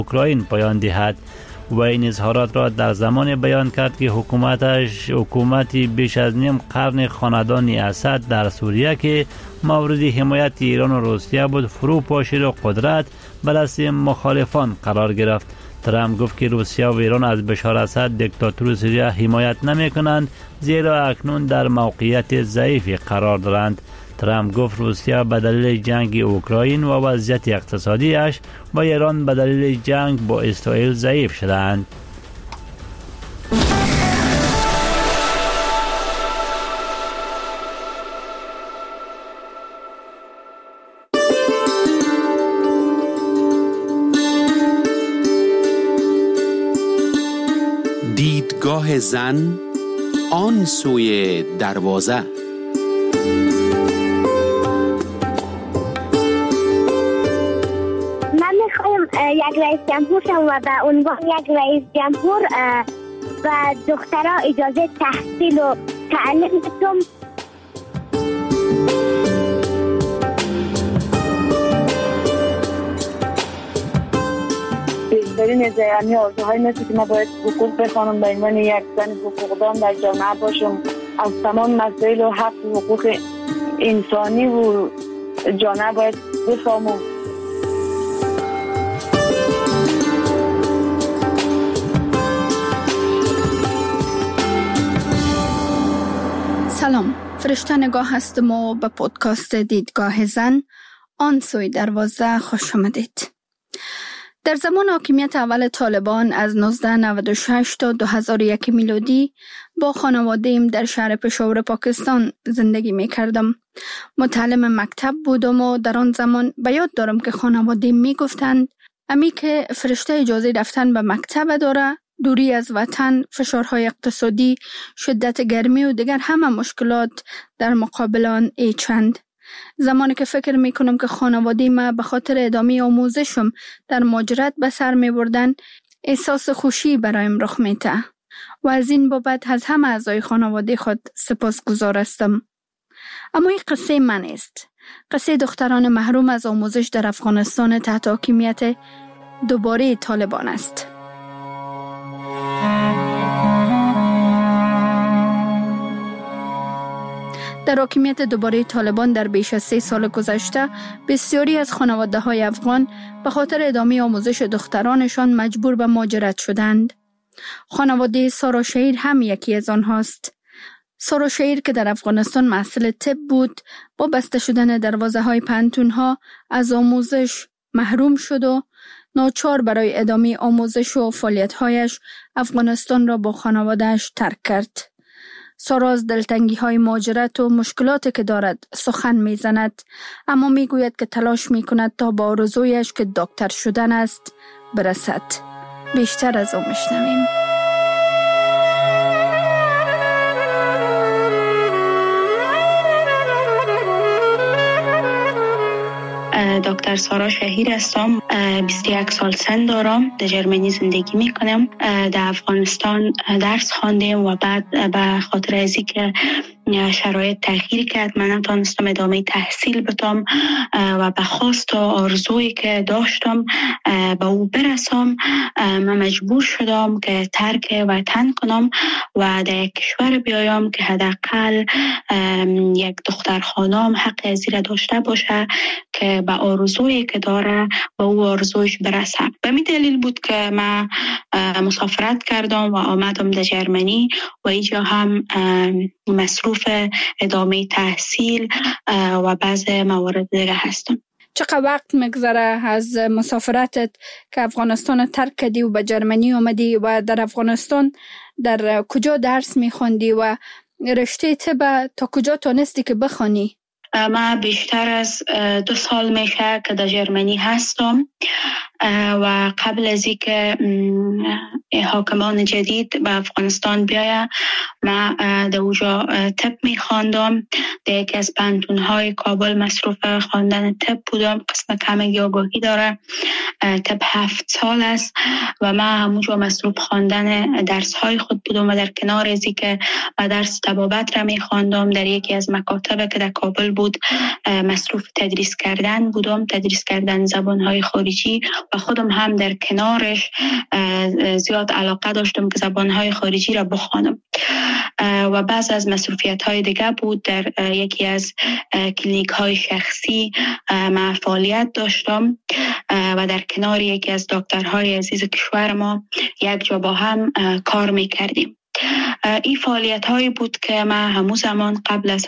اوکراین پایان دهد. و این اظهارات را در زمان بیان کرد که حکومتی بیش از نیم قرن خاندان اسد در سوریه که مورد حمایت ایران و روسیه بود فرو پاشید و قدرت به دست مخالفان قرار گرفت. ترامپ گفت که روسیه و ایران از بشار اسد دیکتاتور سوریه حمایت نمی کنند زیرا اکنون در موقعیت ضعیفی قرار دارند. ترامپ گفت روسیه به دلیل جنگ اوکراین و وضعیت اقتصادیش و ایران به دلیل جنگ با اسرائیل ضعیف شدند. دیدگاه زن آن سوی دروازه. یک رئیس جمهور شم و به عنوان یک رئیس جمهور و دخترها اجازه تحصیل و تعلیم بدم. بهترین از یعنی آرزوهای مثل که ما باید حقوق بخوانم به عنوان یک زن حقوقدان در جامعه باشم، از تمام مسائل و حق و حقوق انسانی و جامعه باید بفهمم. سلام، فرشته نگاه هستم و به پودکاست دیدگاه زن آن سوی دروازه خوش آمدید. در زمان حاکمیت اول طالبان از 1996 تا 2001 میلادی با خانواده‌ام در شهر پشاور پاکستان زندگی می کردم. متعلم مکتب بودم و در آن زمان به یاد دارم که خانواده‌ام می گفتند امی که فرشته اجازه رفتن به مکتب داره، دوری از وطن، فشارهای اقتصادی، شدت گرمی و دیگر همه مشکلات در مقابل آن چند. زمانی که فکر میکنم که خانواده ما به خاطر ادامه آموزشم در مهاجرت به سر میبردن، احساس خوشی برایم رخ میده و از این بابت از همه اعضای خانواده خود سپاسگزار هستم. اما این قصه من است. قصه دختران محروم از آموزش در افغانستان تحت حاکمیت دوباره طالبان است. در حاکمیت دوباره طالبان در بیش از 3 سال گذشته بسیاری از خانواده‌های افغان به خاطر ادامه آموزش دخترانشان مجبور به مهاجرت شدند. خانواده سارا شهیر هم یکی از آنهاست. سارا شهیر که در افغانستان محصل طب بود، با بسته شدن دروازه‌های پانتون‌ها از آموزش محروم شد و ناچار برای ادامه آموزش و فعالیت‌هایش افغانستان را با خانواده‌اش ترک کرد. سارا از دلتنگی‌های مهاجرت و مشکلاتی که دارد سخن می‌زند، اما می‌گوید که تلاش می‌کند تا با آرزویش که دکتر شدن است برسد. بیشتر از او می‌شنویم. دکتر سارا شهیر هستم. 21 سال سن دارم. در جرمنی زندگی میکنم. در افغانستان درس خواندم و بعد به خاطر از اینکه شرایط تغییر کرد من نتونستم ادامه تحصیل بدم و به خواست و آرزویی که داشتم به او برسم، من مجبور شدم که ترک وطن کنم و در یک کشور بیایم که حداقل یک دختر خانم حق از این داشته باشه که به آرزویی که داره به او آرزویش برسه. به این دلیل بود که من مسافرت کردم و آمدم در جرمنی و اینجا هم مصروف ادامه تحصیل و بعض موارد دیگه هستم. چقدر وقت میگذره از مسافرتت که افغانستان ترک کردی و به جرمنی آمدی و در افغانستان در کجا درس میخوندی و رشته طب تا کجا تونستی که بخوانی؟ من بیشتر از 2 سال میشه که در جرمنی هستم و قبل از اینکه حاکمان جدید به افغانستان بیایه، من در اونجا طب میخواندم. در یکی از پانتون‌های کابل مصروف خواندن طب بودم. قسم کمی آگاهی داره. طب 7 سال است و من همونجا مصروف خواندن درس‌های خود بودم و در کنار ازی که درس طبابت را میخواندم در یکی از مکاتب که در کابل بود مصروف تدریس کردن بودم، تدریس کردن زبان‌های خارجی و خودم هم در کنارش زیاد علاقه داشتم که زبان‌های خارجی را بخوانم. و بعض از مصروفیت‌های دیگه بود. در یکی از کلینیک‌های شخصی من فعالیت داشتم و در کنار یکی از دکترهای عزیز کشور ما یک جا با هم کار می‌کردیم. این فعالیت هایی بود که من همون زمان قبل از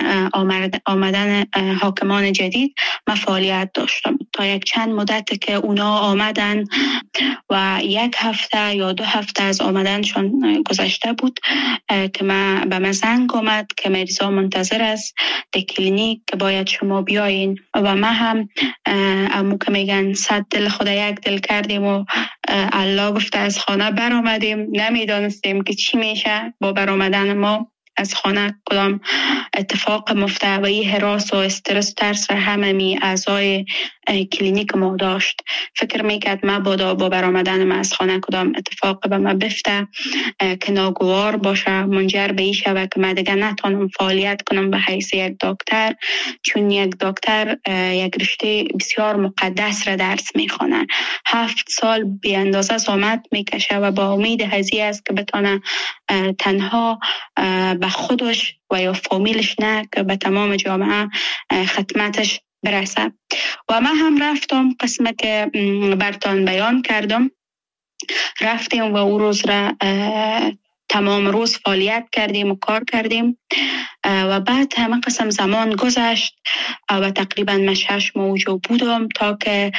آمدن حاکمان جدید من فعالیت داشتم تا یک چند مدت که اونا آمدن و 1 هفته یا 2 هفته از آمدنشون گذشته بود که به من زنگ آمد که مریضا منتظر است در کلینیک که باید شما بیاین و من هم امو که میگن 100 دل خدا یک دل کردیم و الله گفته از خانه بر آمدیم. نمیدانستیم که چی میشه با برآمدن ما از خانه، کدام اتفاق مفته و این هراس و استرس و ترس را همه اعضای کلینیک ما داشت. فکر میکرد ما با برآمدن ما از خانه کدام اتفاق به ما بفته که ناگوار باشه، منجر به این شود که من دیگه نتونم فعالیت کنم به حیث یک دکتر، چون یک دکتر یک رشته بسیار مقدس را درس میخونه. 7 سال بی اندازه زحمت میکشه و با امید هزی است که بتونه تنها به خودش و یا فامیلش نه که به تمام جامعه خدمتش برسه. و من هم رفتم قسمه که برتان بیان کردم، رفتیم و او روز را تمام روز فعالیت کردیم و کار کردیم و بعد همه قسم زمان گذشت و تقریبا من 6 ماه اونجا بودم تا که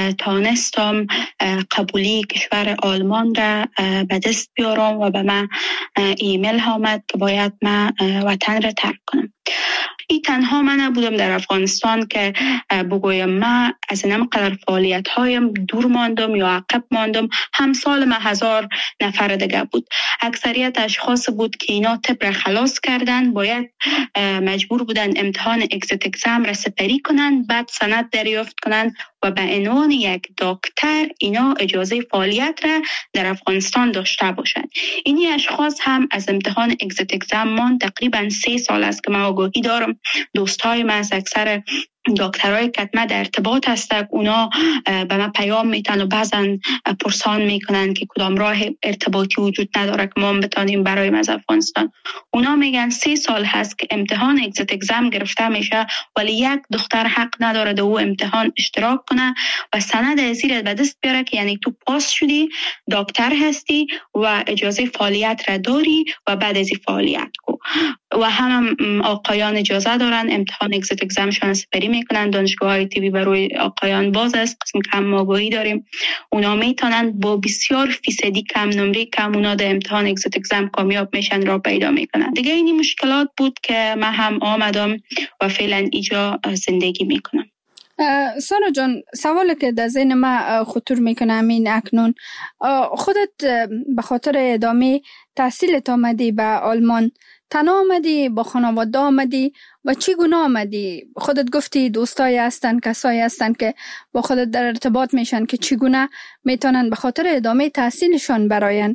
تانستم قبولی کشور آلمان را به دست بیارم و به من ایمیل آمد که باید من وطن را ترک کنم. این تنها من نبودم در افغانستان که بگویم من از این قدر فعالیت هایم دور ماندم یا عقب ماندم. همسال من 1000 نفر دیگه بود. اکثریت اشخاص بود که اینا طب را خلاص کردن، باید مجبور بودن امتحان اگزیت اگزم را سپری کنن، بعد سند دریافت کنن و به عنوان یک دکتر اینا اجازه فعالیت را در افغانستان داشته باشند. اینی اشخاص هم از امتحان اگزیت اگزم مان تقریبا 3 سال است که من آگاهی دارم. دوستای من از اکثر دکترای کتمه در ارتباط هستند، اونا به من پیام میتن و بعضن پرسان میکنن که کدام راه ارتباطی وجود نداره که ما بتانیم برای از افغانستان. اونا میگن 3 سال هست که امتحان اگزیت اگزم گرفته میشه ولی یک دختر حق نداره در او امتحان اشتراک کنه و سند ازیر به دست بیاره که یعنی تو پاس شدی، دکتر هستی و اجازه فعالیت را داری و بعد از این فعالیت کو. و هم آقایان اجازه دارن امتحان اگزیت اگزمشون سپری میکنن. دانشگاه‌های طبی برای آقایان باز است، قسم کم آگاهی داریم. اونا میتونن با بسیار فیصدی کم نمره کم اونا در امتحان اگزیت اگزم کامیاب میشن را پیدا میکنن. دیگه اینی مشکلات بود که من هم آمدم و فعلا اینجا زندگی میکنم. سارا جان، سوالی که در ذهن من خطور میکنه همین اکنون، خودت به خاطر ادامه تحصیلت آمدی به آلمان، تنها آمدی با خانواده آمدی و چگونه آمدی؟ خودت گفتی دوستایی هستن، کسایی هستن که با خودت در ارتباط میشن که چگونه میتونن به خاطر ادامه تحصیلشان براین؟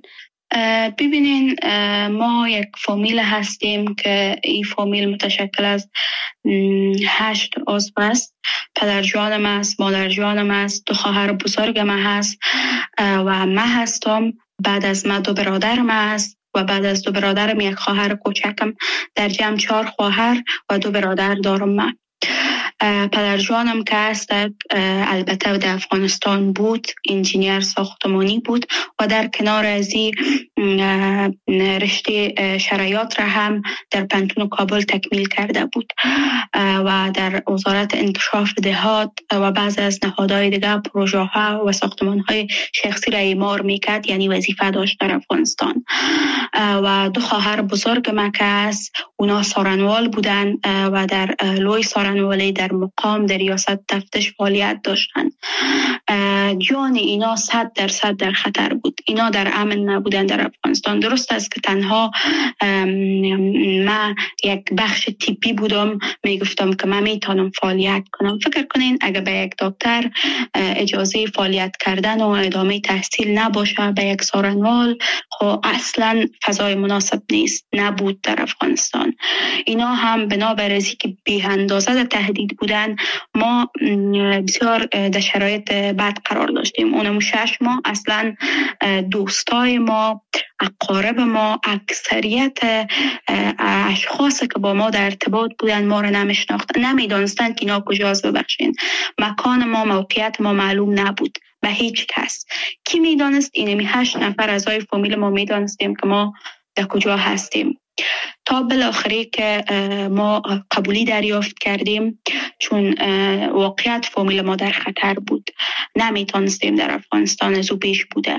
ببینین، ما یک فامیل هستیم که این فامیل متشکل از 8 عضو است. پدر جانم است، مادر جانم است، 2 خواهر بزرگم هست و من هستم. بعد از من 2 برادرم است و بعد از 2 برادرم 1 خواهر کوچکم. در جمع 4 خواهر و 2 برادر دارم من. پدر جانم که هست البته در افغانستان بود، انجینیر ساختمانی بود و در کنار ازی رشته شرایط را هم در پانتون کابل تکمیل کرده بود و در وزارت انکشاف دهات و بعض از نهادهای دیگر پروژه ها و ساختمان های شخصی را اعمار میکرد، یعنی وظیفه داشت در افغانستان. و دو خواهر بزرگ ما که است اونا سارنوال بودن و در لوی سارنوالی در مقام در ریاست تفتیش فعالیت داشتند. جان اینا 100% در خطر بود. اینا در امن نبودن در افغانستان. درست است که تنها ما یک بخش تیپی بودم، میگفتم که من میتونم فعالیت کنم. فکر کنین اگر به یک دکتر اجازه فعالیت کردن و ادامه تحصیل نباشه به یک سارنوال، خب اصلا فضای مناسب نیست، نبود در افغانستان. اینا هم بنابر اینکه بی اندازه تهدید بودن، ما بسیار در شرایط بد قرار داشتیم. اونم 6 ماه اصلا دوستای ما، اقارب ما، اکثریت اشخاصی که با ما در ارتباط بودن ما را نمیشناختن، نمیدانستند که اینا کجاست. ببخشین مکان ما، موقعیت ما معلوم نبود به هیچ کس. کی میدانست؟ اینمی 8 نفر اعضای فامیل ما میدانستیم که ما در کجا هستیم، تا بالاخره که ما قبولی دریافت کردیم، چون واقعیت فامیل ما در خطر بود، نمیتونستیم در افغانستان از او پیش بوده.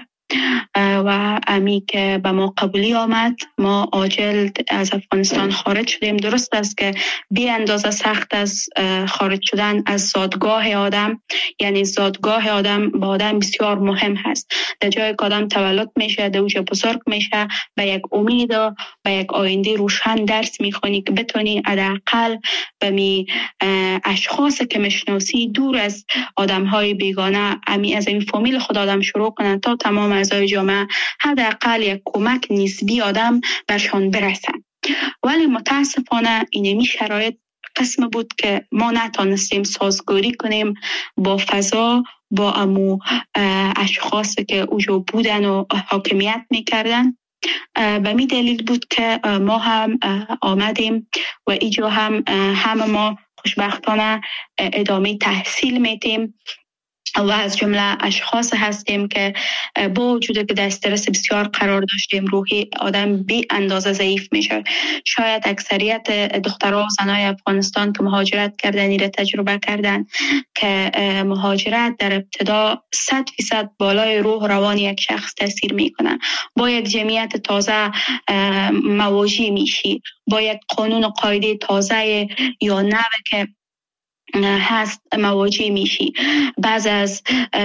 و امی که به ما قبولی آمد، ما عاجل از افغانستان خارج شدیم. درست است که بی اندازه سخت از خارج شدن از زادگاه آدم، یعنی زادگاه آدم با آدم بسیار مهم هست. در جایی که آدم تولد میشه، در اوج بزرگ میشه، به یک امید و به یک آینده روشن درس میخونی که بتونی حداقل به می اشخاص که میشناسی دور از آدم های بیگانه، از این فامیل خود آدم شروع کنن تا تمام اعضای جامعه حداقل یک کمک نسبی آدم برشان برسن. ولی متاسفانه اینمی شرایط قسم بود که ما نتونستیم سازگاری کنیم با فضا، با امو اشخاصی که اوجا بودن و حاکمیت میکردن. به می دلیل بود که ما هم آمدیم و اینجا هم ما خوشبختانه ادامه تحصیل میتیم و از جمله اشخاص هستیم که با وجود که در استرس بسیار قرار داشتیم، روحی آدم بی اندازه ضعیف میشه. شاید اکثریت دخترها و زنای افغانستان که مهاجرت کردن را تجربه کردن که مهاجرت در ابتدا 100% بالای روح روان یک شخص تاثیر میکنه. با یک جمعیت تازه مواجه میشی، با یک قانون و قاعده تازه یا نوع که هست مواجه میشی. بعض از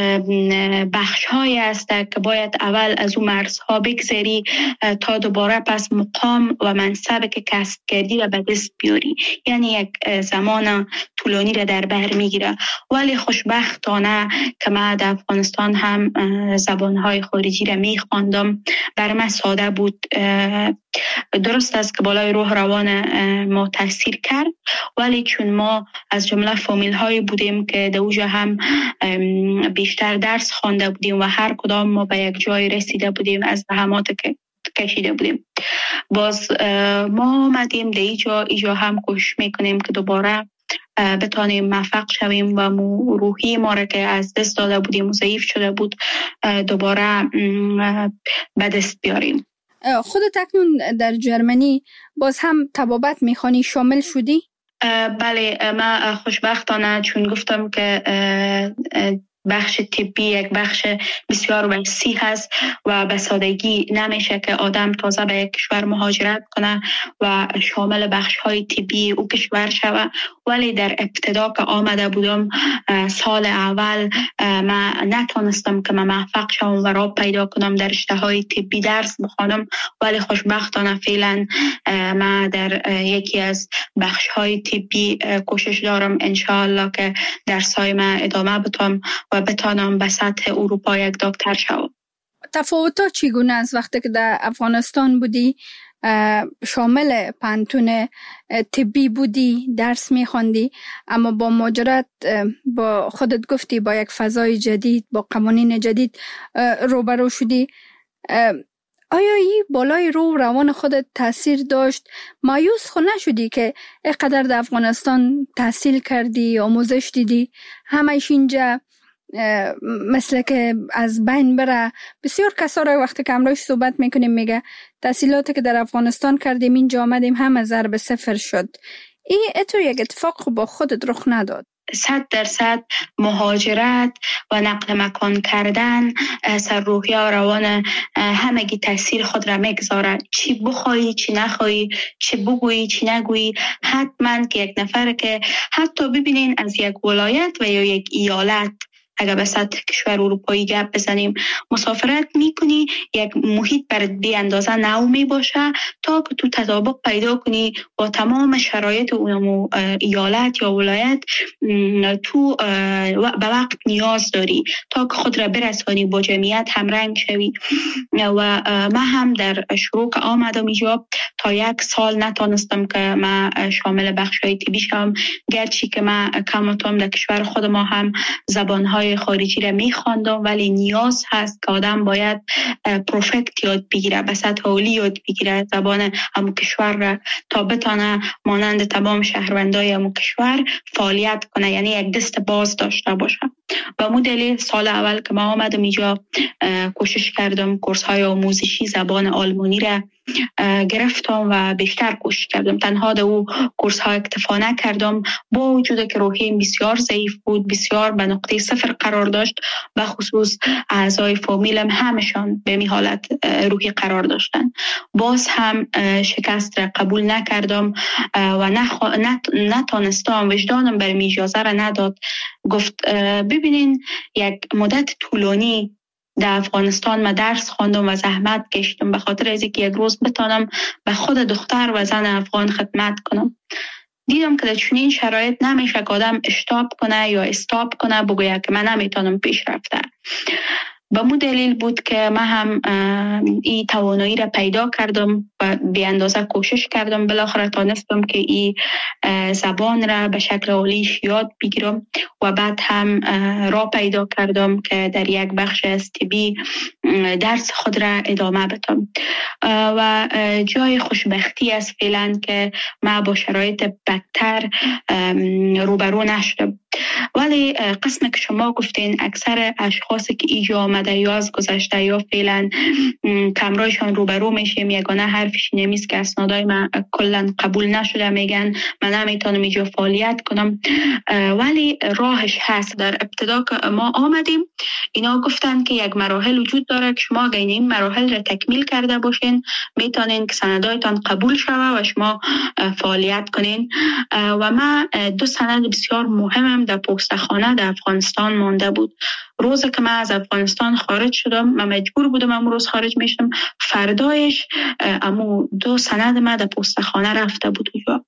بخش های هست که باید اول از اون مرزها بگذری تا دوباره پس مقام و منصب که کسب کردی و به دست بیاری، یعنی یک زمان طولانی را در بر میگیره. ولی خوشبختانه که من در افغانستان هم زبانهای خارجی را میخواندم، بر من ساده بود. درست است که بالای روح روان ما تاثیر کرد، ولی چون ما از جمله فامیل هایی بودیم که در اوجا هم بیشتر درس خوانده بودیم و هر کدام ما به یک جای رسیده بودیم از زحمات که کشیده بودیم، باز ما آمدیم در اینجا هم کوشش میکنیم که دوباره بتانیم موفق شویم و روحی ما را که از دست داده بودیم و ضعیف شده بود دوباره به دست بیاریم. خودت اکنون در جرمنی باز هم طبابت میخوانی، شامل شدی؟ بله، من خوشبختانه چون گفتم که بخش طبی یک بخش بسیار وسیع هست و به سادگی نمیشه که آدم تازه به یک کشور مهاجرت کنه و شامل بخش های طبی او کشور شوه. ولی در ابتدا که آمده بودم سال اول من نتونستم که من موفق شوم و راه پیدا کنم در رشته های طبی درس بخوانم، ولی خوشبختانه فعلا من در یکی از بخش های طبی کوشش دارم انشاءالله که درسای من ادامه بدم و بتانم به سطح اروپا یک دکتر شوم. تفاوت‌ها چگونه است وقتی که در افغانستان بودی، شامل پانتون طبی بودی، درس می‌خواندی، اما با مهاجرت با خودت گفتی با یک فضای جدید، با قوانین جدید روبرو شدی، آیا این بالای روح روان خودت تاثیر داشت؟ مایوس خود نشدی که اینقدر در افغانستان تحصیل کردی، آموزش دیدی، همش اینجا مثل که از بین بره. بسیار کسا را وقتی که امروز صحبت میکنیم میگه تحصیلاتی که در افغانستان کردیم اینجا آمدیم همه ضرب صفر شد. تو یک اتفاق با خودت رخ نداد؟ 100% مهاجرت و نقل مکان کردن سر روحیه و روان همگی تاثیر خود را میگذاره. چی بخوایی چی نخوایی، چی بگویی چی نگویی، حتما که یک نفر که حتی ببینین از یک ولایت و یا یک ایالت اگر به سطح کشور اروپایی گپ بزنیم مسافرت میکنی، یک محیط برات بی اندازه نو می باشه تا که تو تطابق پیدا کنی با تمام شرایط اون ایالت یا ولایت. تو به وقت نیاز داری تا که خود را برسانی با جمعیت همرنگ شوی. و من هم در شروع که آمدم اینجا تا 1 سال نتونستم که من شامل بخشای طبی شم، گرچه که من کمتم در کشور خود ما هم زبانهای خارجی را میخواندم، ولی نیاز هست که آدم باید پروفکت یاد بگیره، به سطح عالی یاد بگیره زبان همون کشور را تا بتانه مانند تمام شهروندای همون کشور فعالیت کنه، یعنی یک دست باز داشته باشه. به مو دلیل سال اول که ما آمدم اینجا کوشش کردم کورس های آموزشی زبان آلمانی را گرفتم و بیشتر کوشش کردم. تنها در او کورس ها اکتفا نکردم، با وجود که روحیم بسیار ضعیف بود، بسیار به نقطه صفر قرار داشت، به خصوص اعضای فامیلم همشان به می حالت روحی قرار داشتن. باز هم شکست را قبول نکردم و نتانستم، وجدانم برام اجازه را نداد. گفت ببینین یک مدت طولانی در افغانستان ما درس خواندم و زحمت کشیدم به خاطر از اینکه یک روز بتانم به خود دختر و زن افغان خدمت کنم. دیدم که در چنین شرایط نمیشه که آدم اشتاب کنه یا استاپ کنه بگوید که من نمیتونم پیش رفته. به مو دلیل بود که من هم این توانایی را پیدا کردم و به اندازه کوشش کردم. بالاخره تانستم که این زبان را به شکل عالیش یاد بگیرم و بعد هم راه پیدا کردم که در یک بخش از طبی درس خود را ادامه بدم. و جای خوشبختی است فعلا که من با شرایط بدتر روبرو نشدم. ولی قسم که شما گفتین اکثر اشخاصی که اینجا آمده یا از گذشته یا فعلا کمرایشان روبرو میشیم، یگانه حرفش نمیست که اسنادای من کلا قبول نشده، میگن من نمیتونم اینجا فعالیت کنم. ولی راهش هست. در ابتدا که ما آمدیم اینا گفتن که یک مراحل وجود داره که شما اگه این مراحل را تکمیل کرده باشین میتونین که سندایتان قبول شوه و شما فعالیت کنین. و من 2 سند بسیار مهمم در پستخانه در افغانستان مانده بود. روزی که من از افغانستان خارج شدم، من مجبور بودم امروز خارج میشم، فردایش امو 2 سند من در پستخانه رفته بود اونجا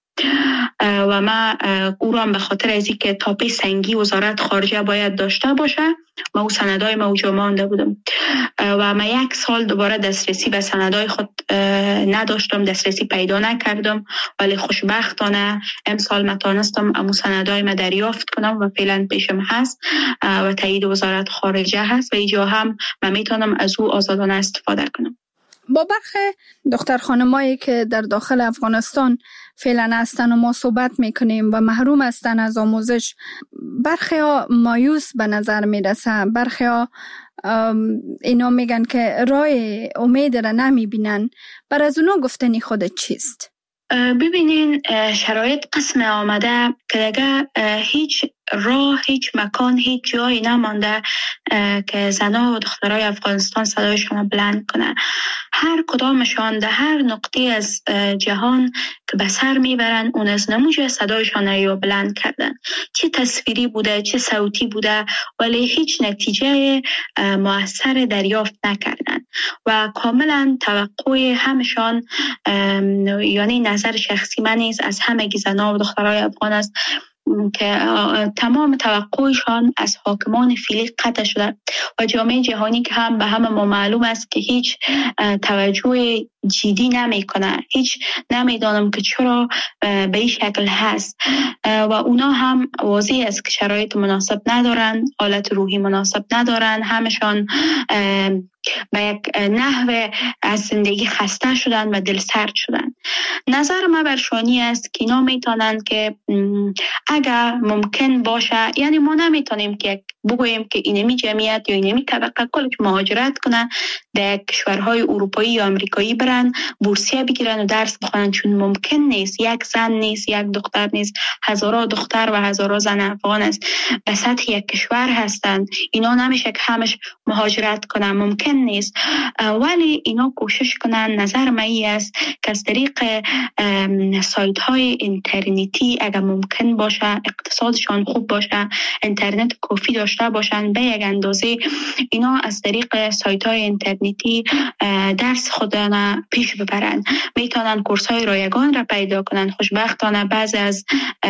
و من او را به خاطر از اینکه تاپی سنگی وزارت خارجه باید داشته باشه من او سندای ما اونجا مانده بودم و من 1 سال دوباره دسترسی به سندای خود نداشتم، دسترسی پیدا نکردم. ولی خوشبختانه امسال من تانستم امو سندای ما دریافت کنم و فعلا پیشم هست و تایید وزارت خارجه هست و اینجا هم من میتونم از او آزادانه استفاده کنم. با برخی دختر خانمایی که در داخل افغانستان فعلا هستن و ما صحبت میکنیم و محروم هستن از آموزش، برخی ها مایوس به نظر میرسن، برخی ها اینا میگن که راه امید را نمیبینن. بر از اونا گفتنی خودت چیست؟ ببینین شرایط قسم آمده که دیگه هیچ راه، هیچ مکان، هیچ جایی نمانده که زنها و دخترای افغانستان صدایشان بلند کنه. هر کدامشان در هر نقطه از جهان که به سر میبرن اون از نموجه صدایشان رو بلند کردن، چه تصویری بوده چه صوتی بوده، ولی هیچ نتیجه مؤثر دریافت نکردن و کاملا توقع همشان، یعنی نظر شخصی من نیست، از همگی زنها و دخترای افغان است که تمام توقعشان از حاکمان فعلی قطع شده و جامعه جهانی که هم به همه ما معلوم است که هیچ توجه جدی نمیکنه. هیچ نمیدانم که چرا به این شکل هست و اونا هم واضح است که شرایط مناسب ندارن، حالت روحی مناسب ندارن، همشان به یک نحو از زندگی خسته شدن و دل سرد شدن. نظر من برشانی است که اینا میتونن که اگر ممکن باشه، یعنی ما نمیتونیم که یک بگوییم که اینمی جمعیت یا اینمی طبقه کلش مهاجرت کنن در کشورهای اروپایی یا آمریکایی برن بورسیه بگیرن و درس بخونن، چون ممکن نیست یک زن نیست، یک دختر نیست، هزارها دختر و هزارها زن افغان است به سطح یک کشور هستند. اینا نمیشه که همش مهاجرت کنن، ممکن نیست. ولی اینا کوشش کنن. نظر من است که از طریق سایت های اینترنتی اگر ممکن باشه، اقتصادشان خوب باشه، اینترنت کافی داشته باشن، به یک اندازه اینا از طریق سایت های اینترنتی درس خودنا پیش ببرن. میتونن کورس های رایگان را پیدا کنن. خوشبختانه بعضی از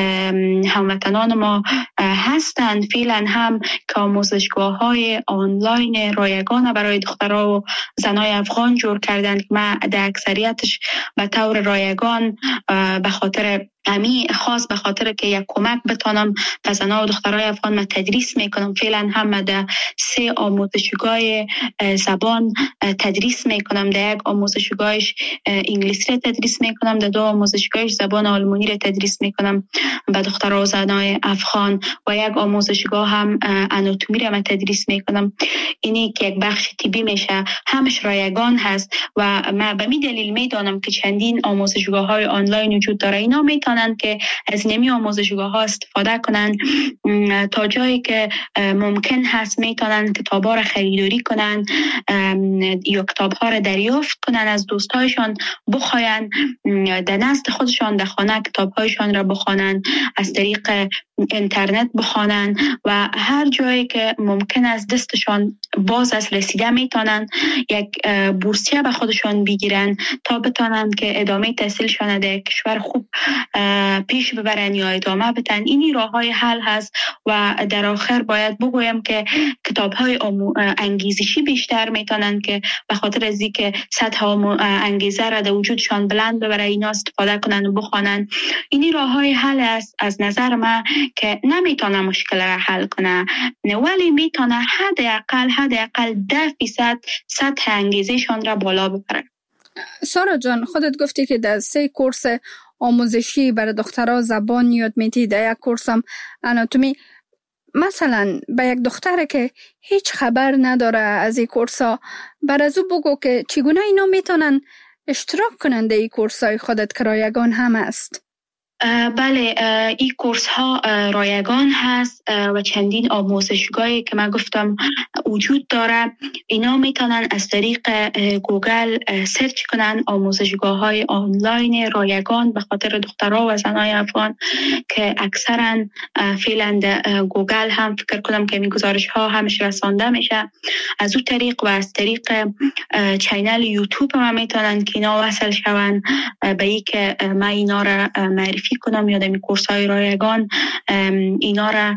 هموطنان ما هستند فعلا هم که آموزشگاه های آنلاین رایگان برای دخترها و زنای افغان جور کردند که من در اکثریتش به طور رایگان به خاطر خاص به خاطر که یک کمک بتانم به زنان و دخترای افغان من تدریس میکنم. فعلا هم در 3 آموزشگاه زبان تدریس میکنم. در یک آموزشگاهش انگلیسی را تدریس میکنم، در 2 آموزشگاهش زبان آلمانی را تدریس میکنم به دخترها و زنای افغان و یک آموزشگاه هم آناتومی را من تدریس میکنم. اینی که یک بخش طبی میشه، همش رایگان هست و من به می دلیل میدانم که چندین آموزشگاه های آنلاین وجود داره. اینا میتونن که از نمی آموزشگاه ها استفاده کنن تا جایی که ممکن هست. میتونن کتاب ها را خریداری کنن یا کتاب ها را دریافت کنن از دوستایشان، بخواین در نزد خودشان در خانه کتاب هایشان را بخوانن، از طریق اینترنت بخوانن و هر جایی که ممکن است دستشان باز از رسیده میتونن یک بورسیه به خودشان بگیرن تا بتونن که ادامه تحصیلشان در کشور خوب پیش ببرن یا ادامه بدن. اینی راههای حل هست و در آخر باید بگویم که کتاب‌های انگیزشی بیشتر میتونن که به خاطر از اینکه سطح انگیزه را در وجودشان بلند ببره اینا استفاده کنن و بخوانن. اینی راههای حل است از نظر من که نمیتونه مشکل را حل کنه ولی میتونه حداقل 10% سطح انگیزشان را بالا ببره. سارا جان، خودت گفتی که در 3 کورس آموزشی برای دخترها زبان یاد میدی، در یک کورس هم آناتومی. مثلا به یک دختره که هیچ خبر نداره از این کورس ها، برای او بگو که چگونه اینا میتونن اشتراک کنن در این کورس های خودت که رایگان هم است؟ بله، این کورس ها رایگان هست و چندین آموزشگاهی که من گفتم وجود داره. اینا میتونن از طریق گوگل سرچ کنن آموزشگاه های آنلاین رایگان به خاطر دخترها و زنای افغان که اکثرا فعلا گوگل هم فکر کنم که این گزارش ها همش رسانده میشه. از اون طریق و از طریق چینل یوتیوب هم میتونن که اینا وصل شون به این که من اینا را معرفی کنم یا دمی کورس های رایگان اینا را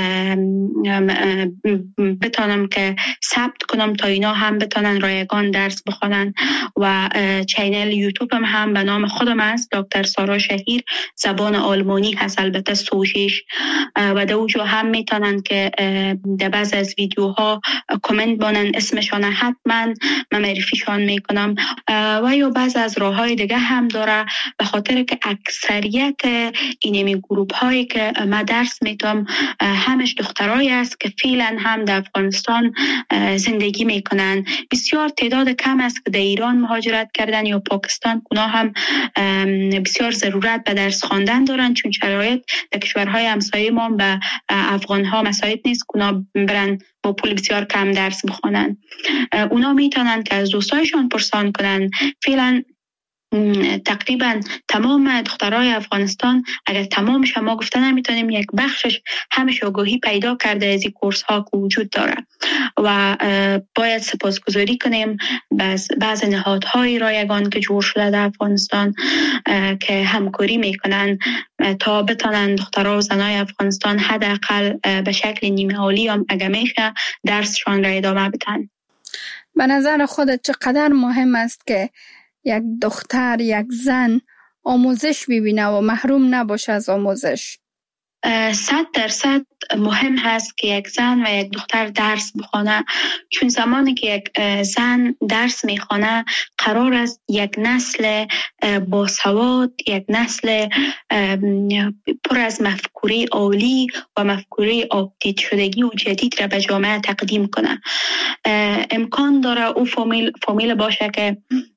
بتانم که ثبت کنم تا اینا هم بتانن رایگان درس بخونن. و چینل یوتیوب هم به نام خودم است، دکتر سارا شهیر، زبان آلمانی هست البته سوژش و در اونجا هم میتونن که در بعض از ویدیوها کامنت بانن اسمشان حتما من معرفیشان میکنم. و یا بعض از راه های دیگه هم داره به خاطر که اکثریت اینمی گروپ هایی که من درس میتونم همش دخترایی است که فعلا هم در افغانستان زندگی میکنن. بسیار تعداد کم است که در ایران مهاجرت کردن یا پاکستان. اونا هم بسیار ضرورت به درس خواندن دارن چون شرایط در کشورهای همسایه ما به افغان ها مساعد نیست که اونا برن با پول بسیار کم درس بخونن. اونا میتونن که از دوستایشان پرسان کنن. فعلا تقریبا تمام دخترای افغانستان اگر تمامش ما گفته نمیتونیم یک بخشش همش آگاهی پیدا کرده از این کورس ها که وجود داره و باید سپاسگزاری کنیم بعض نهادهای رایگان که جور شده در افغانستان که همکاری میکنن تا بتونن دخترها و زنای افغانستان حداقل به شکل نیمه عالی هم اگر میشه درسشان را ادامه بدن. به نظر خودت چقدر مهم است که یک دختر، یک زن آموزش ببینه و محروم نباشه از آموزش؟ 100% مهم هست که یک زن و یک دختر درس بخونه، چون زمانی که یک زن درس میخونه قرار است یک نسل باسواد، یک نسل پر از مفکوره عالی و مفکوره آپدیت شدگی و جدید را به جامعه تقدیم کنه. امکان داره او فامیل باشه که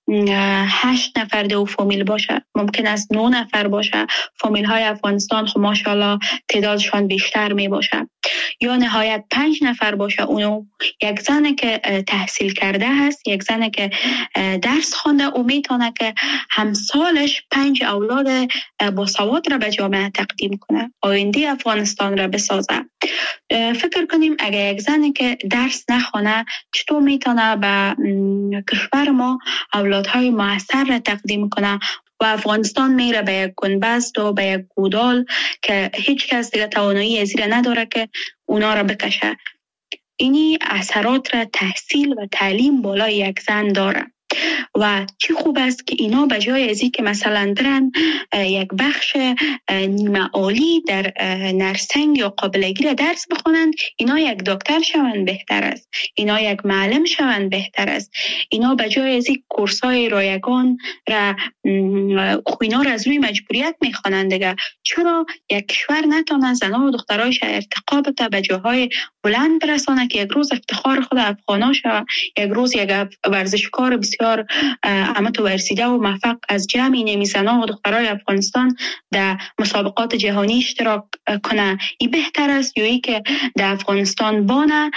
8 نفر دو فامیل باشه، ممکن است 9 نفر باشه. فامیل های افغانستان خب ماشاءالله تعدادشان بیشتر می باشه، یا نهایت 5 نفر باشه. اونو یک زنی که تحصیل کرده هست، یک زنی که درس خونده، او میتونه که همسالش 5 اولاد باسواد را به جامعه تقدیم کنه، آینده افغانستان را بسازه. فکر کنیم اگر یک زنی که درس نخونه چطور میتونه به کشور ما اولادهای موثر را تقدیم کنه و افغانستان میره به یک گنبست و به یک گودال که هیچ کس دیگه توانایی از این نداره که اونا را بکشه. اینی اثرات را تحصیل و تعلیم بالای یک زن داره و چی خوب است که اینا به جای از این که مثلا درن یک بخش نیمه عالی در نرسنگ یا قابلگی را درس بخونند، اینا یک دکتر شوند بهتر است، اینا یک معلم شوند بهتر است. اینا به جای از این کورسای رایگان را اینا را از روی مجبوریت میخوانند دیگه. چرا یک کشور نتونه زنان و دخترایش ارتقا بده، به جاهای بلند برسانه که یک روز افتخار خود افغانا شود، یک روز یک ورزشکار بسیار امت ورزیده و موفق از جمعی نمی زنان و دخترای افغانستان در مسابقات جهانی اشتراک کنه. این بهتر است یویی که در افغانستان بانه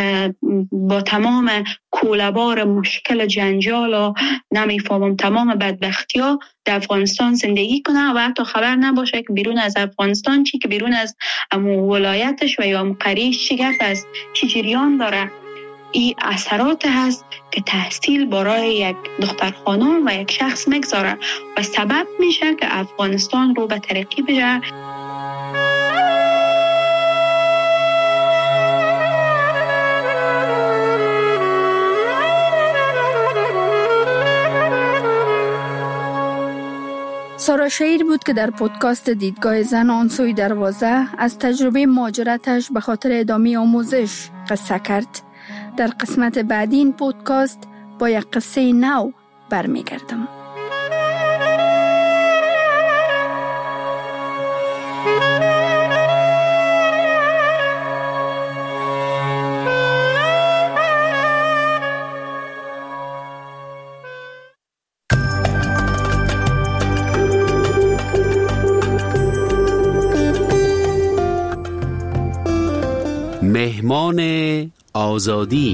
با تمام کوله‌بار مشکل جنجال و نمیفهمم تمام بدبختی ها در افغانستان زندگی کنه و حتی خبر نباشه که بیرون از افغانستان چی، که بیرون از ولایتش و یا قریش چی گپ است، چی جریان داره. این اثرات هست که تحصیل برای یک دختر خانم و یک شخص مگذاره و سبب میشه که افغانستان رو به ترقی بره. سارا شهیر بود که در پودکاست دیدگاه زن آن سوی دروازه از تجربه مهاجرتش به خاطر ادامه آموزش قصه کرد. در قسمت بعدی این پودکاست با یک قصه نو برمیگردم. مهمان آزادی.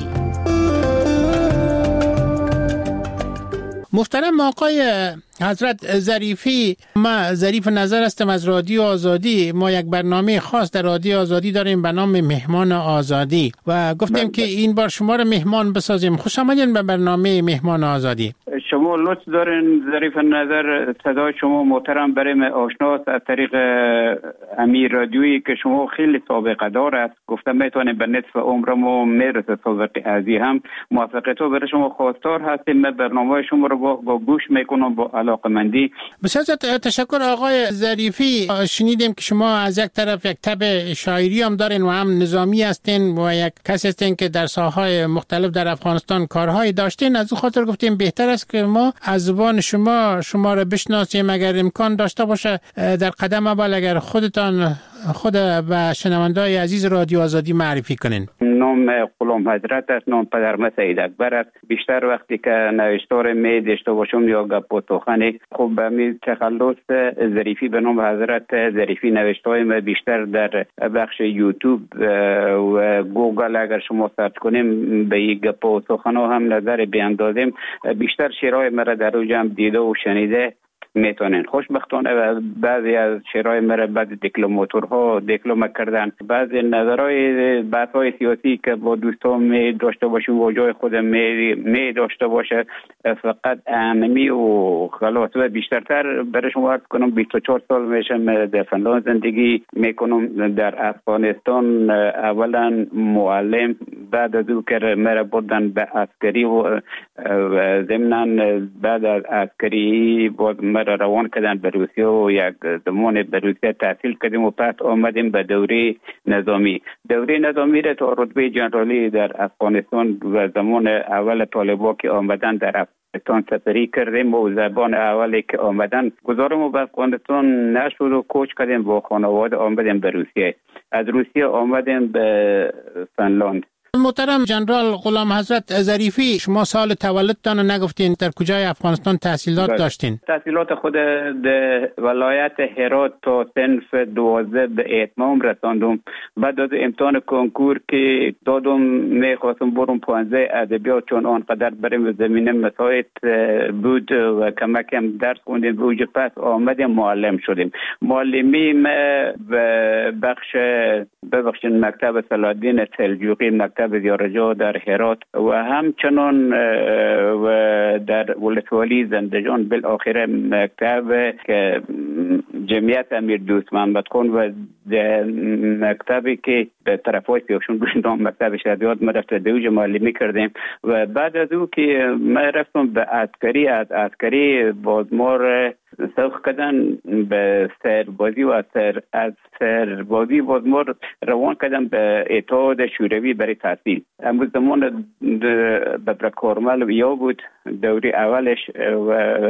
محترم آقای حضرت ظریفی، ما ظریف نظر هستم از رادیو آزادی. ما یک برنامه خاص در رادیو آزادی داریم به نام مهمان آزادی و گفتیم که این بار شما رو مهمان بسازیم. خوش آمدین به برنامه مهمان آزادی. شما لطف دارین ظریف نظر، صدای شما محترم برای من آشناست از طریق امیر رادیویی که شما خیلی سابقه داره. گفتم میتونه به نصف عمرمو میرسه سابقه ازی هم. موفقیت‌ها برای شما خواستار هستیم. من برنامه شما رو با گوش میکنم با علاقمندی. بسیار تشکر آقای ظریفی. شنیدیم که شما از یک طرف یک تب شاعری هم دارین و هم نظامی هستین و یک کسی هستین که در ساحه‌های مختلف در افغانستان کارهایی داشتین. از اون خاطر گفتیم بهتر است که ما از زبان شما را بشناسیم. اگر امکان داشته باشه در قدم اول اگر خودتان خود و شنونده‌های عزیز رادیو آزادی معرفی کنین. نام غلام حضرت است، نام پدرم سید اکبر است. بیشتر وقتی که نوشتار می داشته باشم یا گپ و سخن خب به می تخلص ظریفی به نام حضرت ظریفی نوشته‌های بیشتر در بخش یوتیوب و گوگل اگر شما سرچ کنیم به این گپ و سخن هم نظر بیاندازیم، بیشتر شعرهای مرا در اوج هم دیده و شنیده میتونین. خوشبختانه بعضی از شعرهای مرا بعد دیپلماتورها دیپلم کردن. بعضی نظرهای بحث‌های سیاسی که با دوستان می داشته باشیم و جای خودم می داشته باشه فقط انمی و خلاص و بیشترتر برای شما عرض کنم 24 سال میشم در فنلاند زندگی میکنم. در افغانستان اولا معلم، بعد از او که مرا بردن به عسکری و ضمناً بعد از عسکری باز مرا را روان کردن به روسیه و یک زمان به روسیه تحصیل کردیم و پس آمدیم به دوره نظامی. دوره نظامی را تا رتبه جنرالی در افغانستان و زمان اول طالبان که آمدن در افغانستان سپری کردیم و زبان اولی که آمدن گذارم به افغانستان نشد و کوچ کردیم با خانواده آمدیم به روسیه. از روسیه آمدیم به فنلاند. محترم جنرال غلام حضرت ظریفی، شما سال تولدتان نگفتین، در کجای افغانستان تحصیلات داشتین؟ تحصیلات خود در ولایت هرات تا صنف 12 به اتمام رساندم. بعد از امتحان کنکور که دادم میخواستم برم پانزه ادبیات، چون آنقدر بریم زمینه مساعد بود و کمکم درس خوندیم روز پس آمدیم معلم شدیم. معلمی به بخشن مکتب صلاح‌الدین سلجوقی، مکتب زیارجا در هرات و همچنان و در ولسوالی زندجان، بالاخره مکتب که جمعیت امیر دوست محمد خان و مکتبی که به طرفای پیشون بودم مکتب شهادیات ما رفت دوج معلمی کردیم. و بعد از او که ما رفتم به عسکری، از عسکری بازمار سوق کردن به سربازی و از سربازی بازمار روان کردن به اتحاد شوروی برای تحصیل. امروز زمان به کارمل یا بود دوری اولش و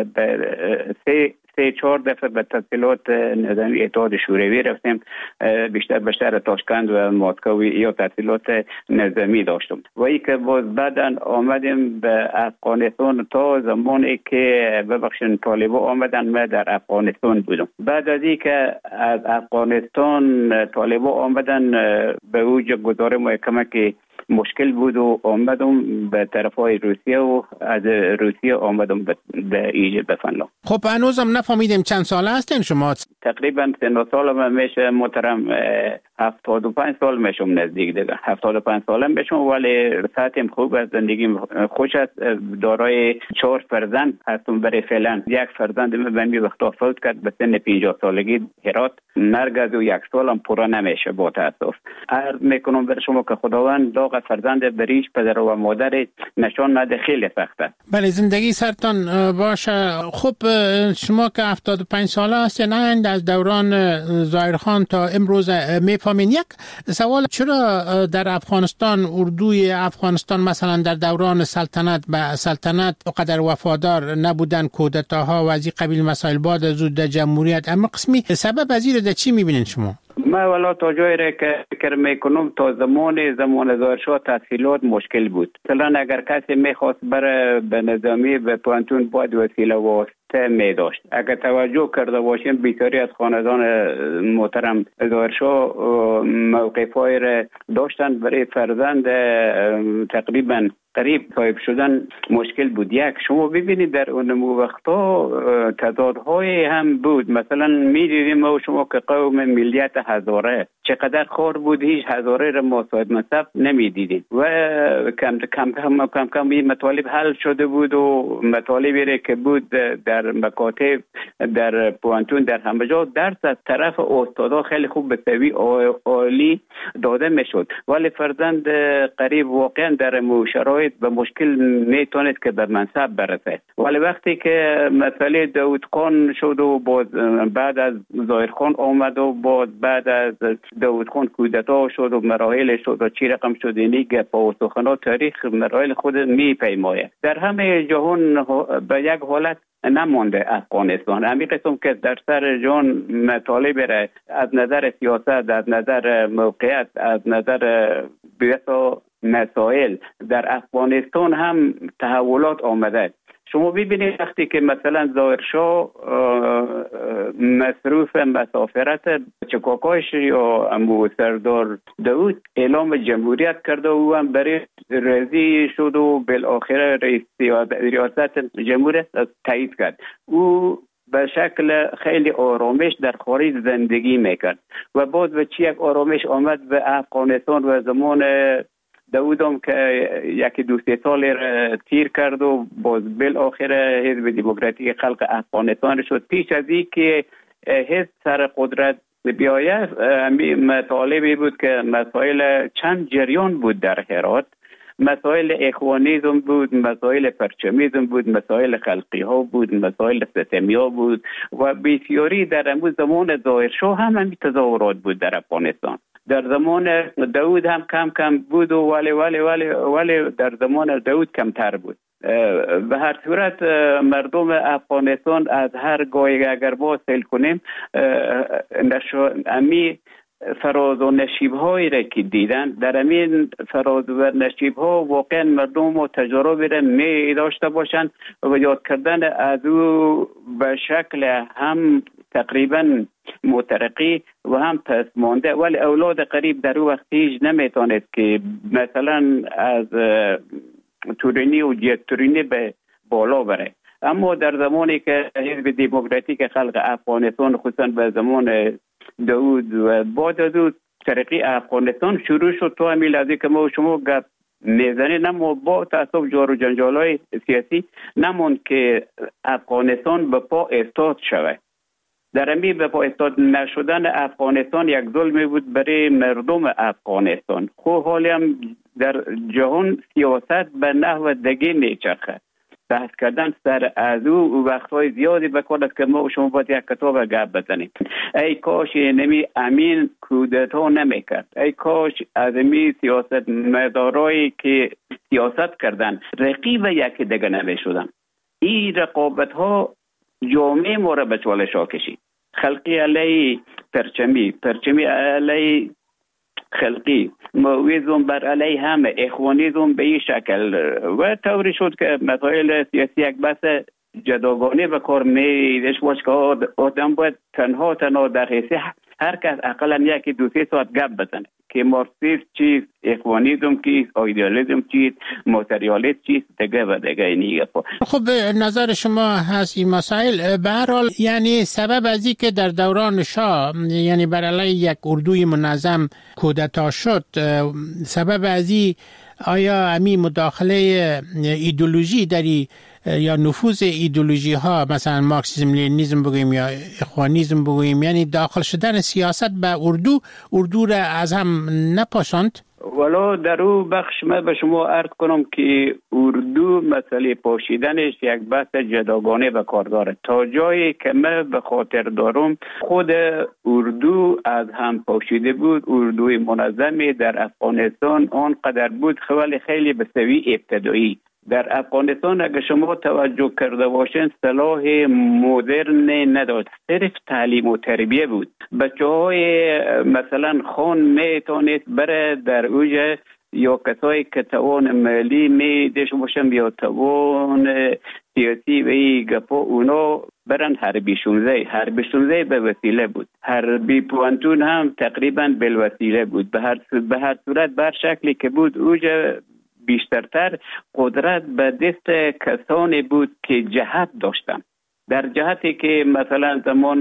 سه-چهار دفعه به تحصیلات نظامی اتحاد شوروی رفتیم، بیشتر به شهر تاشکند و مسکو یا تحصیلات نظامی داشتم. و ای که باز بعداً آمدیم به افغانستان تا زمانی که ببخشید طالبان آمدن ما در افغانستان بودم. بعد از ای که از افغانستان طالبان آمدن به اوج گذار محکمه که مشکل بود و آمدم به طرفای روسیه و از روسیه آمدم به ایجاد به فنلاند. خب هنوزم نفهمیدیم چند ساله هستین شما؟ تقریبا 3 سالم میشه محترم، 75 سال میشم نزدیک دیگه. 75 سالم میشم ولی ساعتم خوب است، زندگیم خوش است. دارای 4 فرزند هستم برای فعلا. یک فرزند من به وقتا فوت کرد به سن 50 سالگی هرات. مرگ از 1 سالم پورا نمیشه با تاسف. عرض میکنم بر شما که خداوند داغ فرزند بریش پدر و مادر نشان نده، خیلی سخت است. بله زندگی سرتان باشه. خب شما که 75 ساله هستین، از دوران ظاهرخان تا امروز میفهمین. یک سوال، چرا در افغانستان اردوی افغانستان مثلا در دوران سلطنت به سلطنت قدر وفادار نبودن، کودتاها و از این قبیل مسائل، بعد از در جمهوریت اما قسمی سبب از این در چی میبینین شما؟ ما والا تا جایی را که فکر میکنم تا زمان ظاهرشاه تحصیلات مشکل بود. مثلا اگر کسی میخواست بره به نظامی به پانتون باید وسیله واسطه میداشت. اگر توجه کرده باشیم بیشتری از خاندان محترم ظاهرشاه موقفای را داشتن برای فرزند تقریبا قریب صاحب شدن مشکل بود. یک شما ببینید در اون وقتا تعدادهای هم بود. مثلا می‌دیدیم ما شما که قوم ملیت هزاره چقدر خار بود، هیچ هزاره را ما صاحب منصب نمی‌دیدیم و کم این مطالب حل شده بود و مطالبی را که بود در مکاتب در پوانتون در همه جا درس از طرف استادا خیلی خوب به سوی عالی داده میشد، ولی فرزند قریب واقعا در شرایط به مشکل میتونید که به منصب برسه. ولی وقتی که مسئله داود خان شد و بعد از ظاهر خان آمد و بعد از داود خان کودتا شد و مراحل شد و چی رقم شد، اینی گپا و سخنات تاریخ مراحل خود میپیماید. در همه جهان به یک حالت نمانده افغانستان. همین قسم که در سر جان مطالب را از نظر سیاست، از نظر موقعیت، از نظر بسیار مسائل در افغانستان هم تحولات آمده. شما ببینید وقتی که مثلا ظاهرشاه مصروف مسافرت چکاکاش یا امو سردار داود اعلام جمهوریت کرده و هم برای رضی شد و بالاخره ریاست جمهوریت تایید کرد. او به شکل خیلی آرامش در خارج زندگی میکرد و باز به چی یک آرامش آمد به افغانستان و زمان داودم که یکی 2-3 سال تیر کرد و باز بالاخره حزب دموکراتیک خلق افغانستان شد. پیش از این که حزب سر قدرت بیاید مطالبی بود که مسائل چند جریان بود در هرات مسائل اخوانیزم بود، مسائل پرچمیزم بود، مسائل خلقی ها بود، مسائل ستمی ها بود و بسیاری در امروز زمان ظاهرشاه هم همین تظاهرات بود در افغانستان. در زمان داود هم کم کم بود و ولی در زمان داود کمتر بود. به هر صورت مردم افغانستان از هر گاهی اگر با سیل کنیم امی فراز و نشیب هایی را که دیدن، در امین فراز و نشیب ها واقعا مردم و تجربه را می داشته باشند و یاد کردن از او به شکل هم تقریبا مترقی و هم پس مانده، ولی اولاد قریب در او وقت هیچ نمیتواند که مثلا از تورینی و جیت تورینی به بالا بره. اما در زمانی که حزب دموکراتیک خلق افغانستان خصوصا به زمان داود و بعد از او ترقی افغانستان شروع شد، تو همین لحظه که ما و شما گپ میزنیم اما با تعصب جار و جنجال‌های سیاسی نموند که افغانستان به پا استاد شود. در امی به پا استاد نشدن افغانستان یک ظلمی بود برای مردم افغانستان. خب حالی هم در جهان سیاست به نحو دیگه میچرخه. بحث کردن سر از او وقتهای زیادی بکارد که ما و شما باید یک کتاب گپ بزنیم. ای کاش نمی امین کودتا نمیکرد، ای کاش از امی سیاست مدارایی که سیاست کردن رقیب یکی دیگه نمیشدن. این رقابت ها جامعه ما را به چالش ها کشید. خلقی علیه پرچمی علیه خلقی، مویزم بر علیه همه، اخوانیزم به این شکل و طوری شد که مسائل سیاسی یک بحث جداگانه به کار میدش باش که آدم باید تنها در حیث هر کس اقلا یکی 2-3 ساعت گپ بزنه که مارکسیسم چیست، اخوانیزم چیست، ایدئالیسم چیست، ماتریالیسم چیست، دیگه و دیگه نیگه. خب نظر شما هست این مسائل. به هر حال یعنی سبب از این که در دوران شاه یعنی بر علیه یک اردوی منظم کودتا شد، سبب از این آیا امی مداخله ایدئولوژی در یا نفوذ ایدئولوژی ها مثلا مارکسیسم لنینیسم بگوییم یا اخوانیسم بگوییم، یعنی داخل شدن سیاست به اردو را از هم نپاشاند؟ ولی در او بخش من به شما عرض کنم که اردو مسئله پاشیدنش یک بحث جداگانه به کار داره. تا جایی که من به خاطر دارم خود اردو از هم پاشیده بود. اردوی منظمی در افغانستان آنقدر بود خیلی به سوی ابتدایی. در افغانستان اگر شما توجه کرده باشین صلاح مدرن نداشت، صرف تعلیم و تربیه بود. بچه‌های مثلا خان میتونید بره در اوج یا کسایی که توان مالی میدش باشن یا توان سیاسی و ای گپا اونا برن حربی 16 به وسیله بود. حربی پوانتون هم تقریبا بالوسیله بود. به هر صورت بر شکلی که بود اوج بیشترتر قدرت به دست کسانی بود که جهت داشتن. در جهتی که مثلا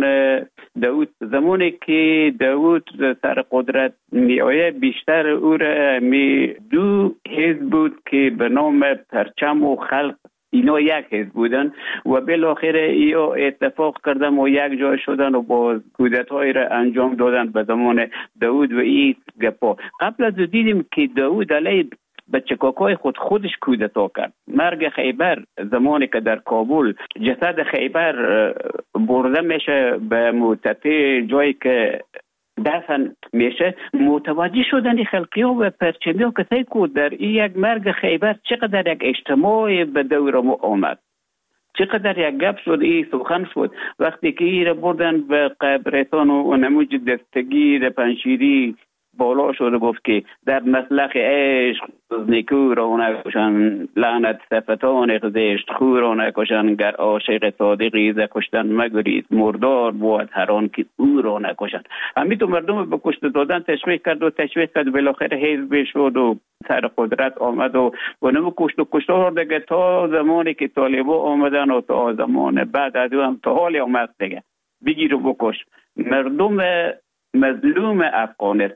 زمانی که داود سر قدرت می آید بیشتر او را دو حزب بود که به نام پرچم و خلق اینا یک حزب بودن و بالاخره اینا اتفاق کردن و یک جای شدن و باز کودتایی را انجام دادن به زمان داود و این گپا. قبل از دیدیم که داود علیه بچکاکای خودش کودتا کرد. مرگ خیبر زمانی که در کابل جسد خیبر برده میشه به متته جایی که دفن میشه، متوجه شدن خلقی ها و پرچمی ها کسایی که در این یک مرگ خیبر چقدر یک اجتماع به دور ما آمد، چقدر یک گپ شد، این سخن شد. وقتی که این را بردن به قبرستان و نموج دستگیر پنشیری بالا شده گفت که در مسلخ عشق نیکو را نکشن، لعنت صفتان زشت خو را نکشن، گر عاشق صادقی ز کشتن مگریز، مردار بود هر آن که او را نکشن. همین تو مردم به کشته دادن تشویق کرد و بالاخره حزب شد و سر قدرت آمد و نمو کشتار دیگه تا زمانی که طالبا آمدن و تا زمان بعد از هم تا حالی آمد دیگه بگیر و بکش. مردم مظلوم افغانستان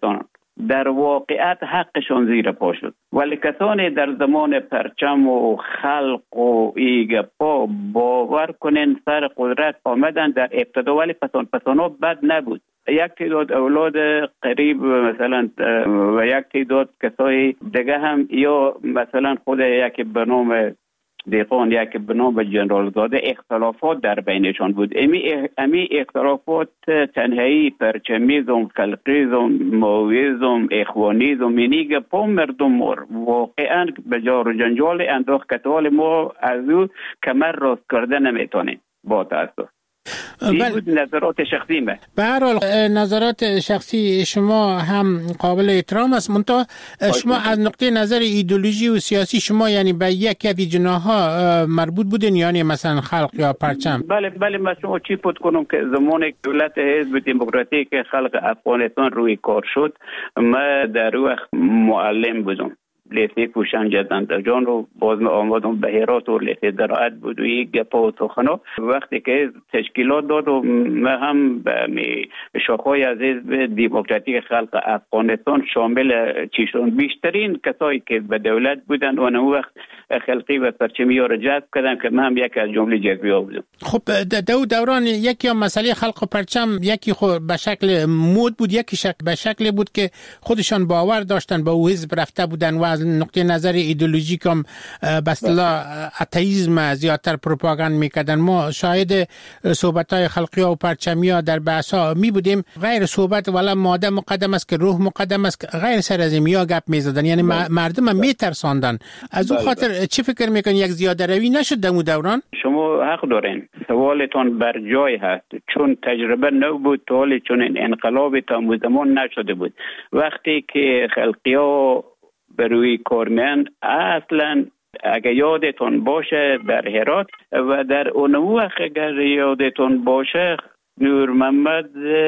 در واقعیت حقشون زیر پا شد. ولی کسانی در زمان پرچم و خلق و ایگپا باور کنین سر قدرت آمدن در ابتدا، ولی پسانا بد نبود. یک تعداد اولاد قریب مثلا و یک تعداد کسای دیگه هم، یا مثلا خود یک به نام دیقان، یک به نام جنرال زاده، اختلافات در بینشان بود. امی اختلافات تنهایی پرچمیزم، خلقیزم، ماویزم، اخوانیزم، اینی گپا مردم واقعا به جار و جنجال انداخت که ما از او کمر راست کرده نمیتونیم با تاسف. این بود نظرات شخصی من. به هر حال نظرات شخصی شما هم قابل احترام است، منتها شما از نقطه نظر ایدئولوژی و سیاسی شما یعنی به یک از جناح‌ها مربوط بودین، یعنی مثلا خلق یا پرچم؟ بله من شما چی پود کنم که زمان دولت حزب دموکراتیک خلق افغانستان روی کار شد، ما در وقت معلم بودم، لیسه پوشان جدند جان رو باز آمدم به هرات و لیسه درآت بود و یک گپا و سخنا. وقتی که تشکیلات داد و ما هم به شاخهای از حزب دموکراتیک خلق افغانستان شامل چیشون بیشترین کسایی که به دولت بودن و اون وقت خلقی و پرچمی ها را جذب کردن که من هم یک از جمله جذبی ها بودم. خب دوران یکی هم مسئله خلق و پرچم، یکی خود به شکل مود بود، یکی به شکل بود که خودشان باور داشتن به او حزب رفته بودن و از نقطه نظر ایدئولوژیک هم به اصطلاح اتئیسم زیادتر پروپاگاند میکردن. ما شاهد صحبت‌های خلقی و پرچمی ها در بحث‌ها می بودیم، غیر صحبت ولی ماده مقدم است که روح مقدم است، غیر سر از میا گپ میزدن، یعنی مردم هم میترساندن. از اون خاطر چی فکر میکنین یک زیاده روی نشد در اون دوران؟ شما حق دارین، سوالتون بر جای هست، چون تجربه نبود تا حالی، چون این انقلاب تا زمان نشده بود. وقتی که خلقی‌ها بروی کارمند اصلا اگر یادتون باشه در هرات و در اون وقت اگر یادتون باشه نور محمد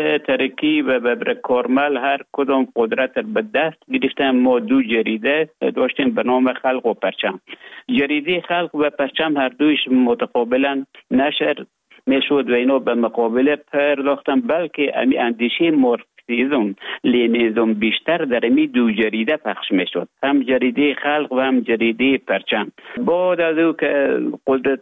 ترکی و ببر کارمل هر کدام قدرت به دست گرفتن. ما دو جریده داشتیم به نام خلق و پرچم. جریده خلق و پرچم هر دویش متقابلا نشر میشد و اینا به مقابله پرداختن، بلکه امی اندیشه مارکسیسم لنینیسم بیشتر در امی دو جریده پخش میشد، هم جریده خلق و هم جریده پرچم. بعد از او که قدرت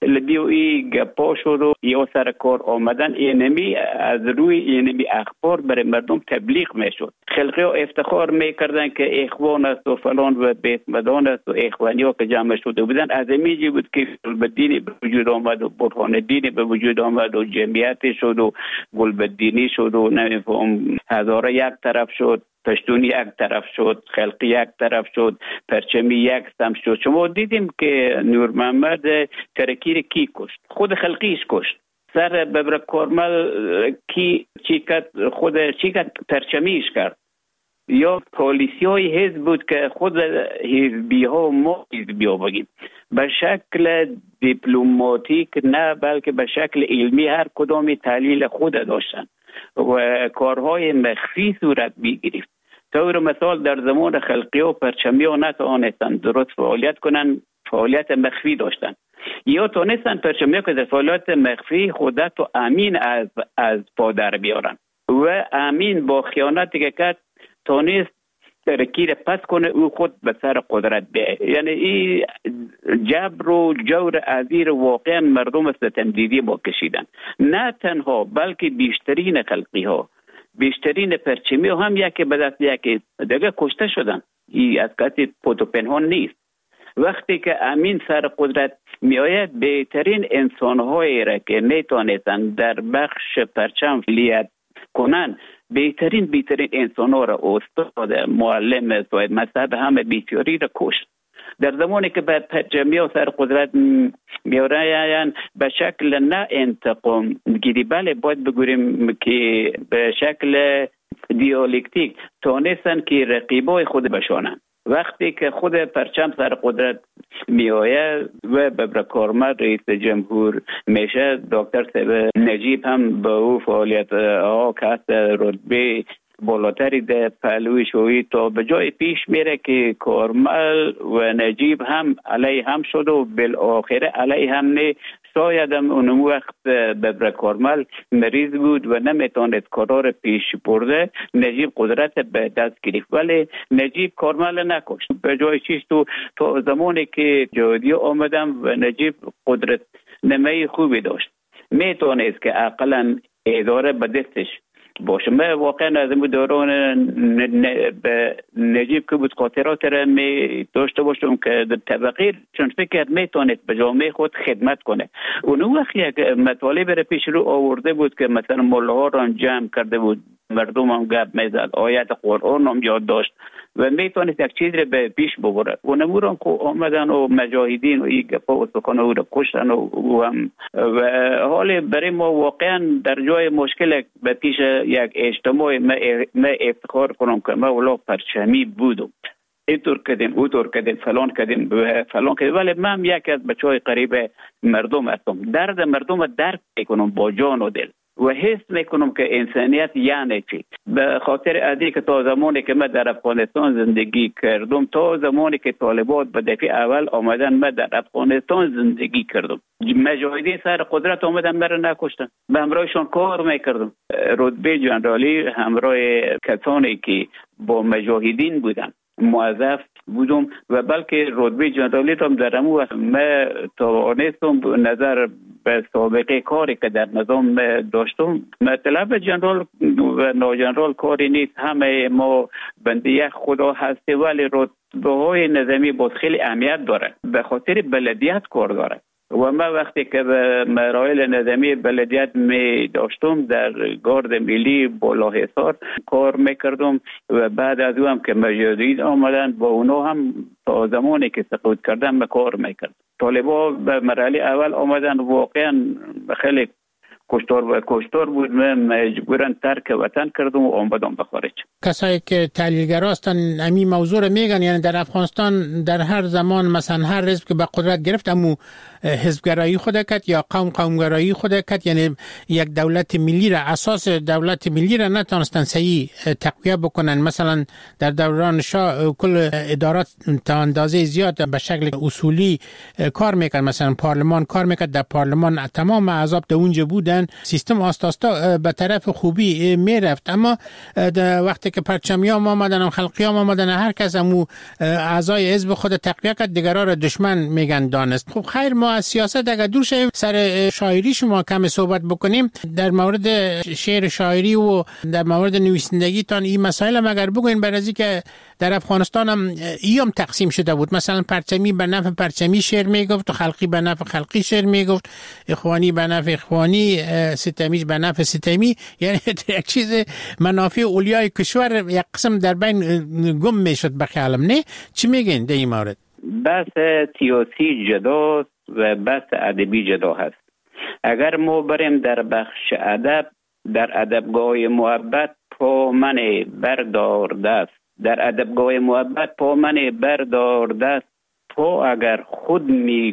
لبیوی گپا شد و یا سر کار آمدن، اینمی از روی اینمی اخبار برای مردم تبلیغ میشد. خلقی ها افتخار میکردن که اخوان است و فلان و بیت مدان است و اخوانی ها که جمع شده بودن. از امیجی بود که گلبدینی به وجود آمد و برهان دینی به وجود آمد و جمعیت شد و گلبدینی شد و نمیفهم هزاره یک طرف شد، پشتونی یک طرف شد، خلقی یک طرف شد، پرچمی یک سم شد. شما دیدیم که نور محمد ترکی رو کی کشت؟ خود خلقیش کشت. سر ببر کارمل کی چی کرد؟ پرچمیش کرد. یا پالیسی های حزب بود که خود حزبی ها ما حزبی ها بگیم به شکل دیپلماتیک نه بلکه به شکل علمی هر کدامی تحلیل خود داشتن و کارهای مخفی صورت می‌گرفت. طور مثال در زمان خلقی و پرچمی ها نتوانستند درست فعالیت کنند، فعالیت مخفی داشتن، یا تونستند پرچمی ها که در فعالیت مخفی خودت و امین از پا در بیارن و امین با خیانتی که کرد تونست ترکی را پس کنه او خود به سر قدرت بیه. یعنی این جبر و جور عزیر واقعا مردم ستمدیدی با کشیدن. نه تنها بلکه بیشترین خلقی ها، بیشترین پرچمی ها هم یکی به دست یکی دیگه کشته شدن. این از کسی پود و پنهان نیست. وقتی که امین سر قدرت می آید بهترین انسانهایی را که میتونستند در بخش پرچم فعالیت کنن، بهترین انسان ها را استاد، معلم، صاحب مذهب همه بیچاری را کشت. در زمانی که به پرچمی ها سر قدرت میآیند به شکل نه انتقام گیری، بله باید بگوییم که به شکل دیالکتیک تونستن که رقیبای خود بشانند. وقتی که خود پرچم سر قدرت می آید و ببر کارمل رئیس جمهور میشه، دکتر صاحب نجیب هم به او فعالیت ها که رتبه بالاتری در پهلوی شوی تا به جای پیش میره که کارمل و نجیب هم علیه هم شد و بالاخره علیه هم نه شاید اون وقت ببر کارمل مریض بود و نمیتونید کارا رو پیش برده. نجیب قدرت به دست گرفت ولی نجیب کارمل نکشت. به جای چیز تو زمانی که جهادی آمدم و نجیب قدرت نمای خوبی داشت، میتونید که اقلا اداره به دستش باشه. من واقعا از این دوران نجیب که بود خاطرات را می داشته باشم که در طبقه چون فکر میتونید به جامعه خود خدمت کنه. اون وقت یک مطالب را پیش رو آورده بود که مثلا ملاها را جمع کرده بود، مردم هم گپ میزد، آیت قرآن هم یاد داشت و میتونید یک چیز را به پیش ببره. و نموران که آمدن و مجاهدین و این گپا و سخن او را کشتن و حال برای ما واقعا در جای مشکل به پیش یک اجتماع ما افتخار کنم که ما اولا پرچمی بودم، اینطور کردیم اوطور کردیم فلان کردیم ولی من یک از بچهای قریب مردم هستم. درد مردم درک میکنم با جان و دل و حس میکنم که انسانیت یعنی چی. به خاطر ادی که تا زمانی که من در افغانستان زندگی کردم، تا زمانی که طالبان به دفعه اول آمدن من در افغانستان زندگی کردم، مجاهدین سر قدرت آمدن مرا نکشتن، به همراهشان کار میکردم. رتبه جنرالی همراه کسانی که با مجاهدین بودن موظف بودم و بلکه رتبه جنرالی را در امو من توانستم نظر به سابقه کاری که در نظام داشتم. مطلب جنرال و ناجنرال کاری نیست، همه ما بنده یک خدا هستی ولی رتبه های نظامی باز خیلی اهمیت داره، به خاطر بلدیت کار داره. و من وقتی که به مراحل نظامی بلدیت می داشتم در گارد ملی بالاحصار کار میکردم و بعد از او هم که مجاهدین آمدن با اونا هم تا زمانی که سقوط کردن به کار میکرد. طالبا به مرحله اول آمدن واقعا خیلی کشتار بود، من مجبورن ترک وطن کردم و آمدم به خارج. کسایی که تحلیلگرا هستن همین موضوع رو میگن، یعنی در افغانستان در هر زمان مثلا هر حزب که به قدرت گرفت امو حزبگرایی خود کرد یا قومگرایی خود کرد، یعنی یک دولت ملی را اساس دولت ملی را نتونستن صحیح تقویه بکنن. مثلا در دوران شاه کل ادارات تا اندازه زیاد به شکل اصولی کار میکرد، مثلا پارلمان کار میکرد، در پارلمان تمام احزاب در اونجا بودن، سیستم آستاستا به طرف خوبی میرفت. اما وقتی که پرچمیام آمدن، خلقیام آمدن، هر کس امو اعضای حزب خود تقویه کرد، دیگران را دشمن میگن دانست. خب خیر، ما از سیاست اگر دور شیم سر شاعری شما کم صحبت بکنیم، در مورد شعر شاعری و در مورد نویسندگی تان این مسائل هم اگر بگوین، برای که در افغانستان هم ایام تقسیم شده بود، مثلا پرچمی به نفع پرچمی شعر میگفت و خلقی به نفع خلقی شعر میگفت، اخوانی به نفع اخوانی، ستمی به نفع ستمی، یعنی یک چیز منافع اولیای کشور یک قسم در بین گم میشد به خیالم. نه چی میگین در این مورد؟ بحث سیاسی جداست و بحث ادبی جدا هست. اگر ما بریم در بخش ادب، در ادبگاه محبت پا من بردار دست، در ادبگاه محبت پا من بردار دست، پا اگر خود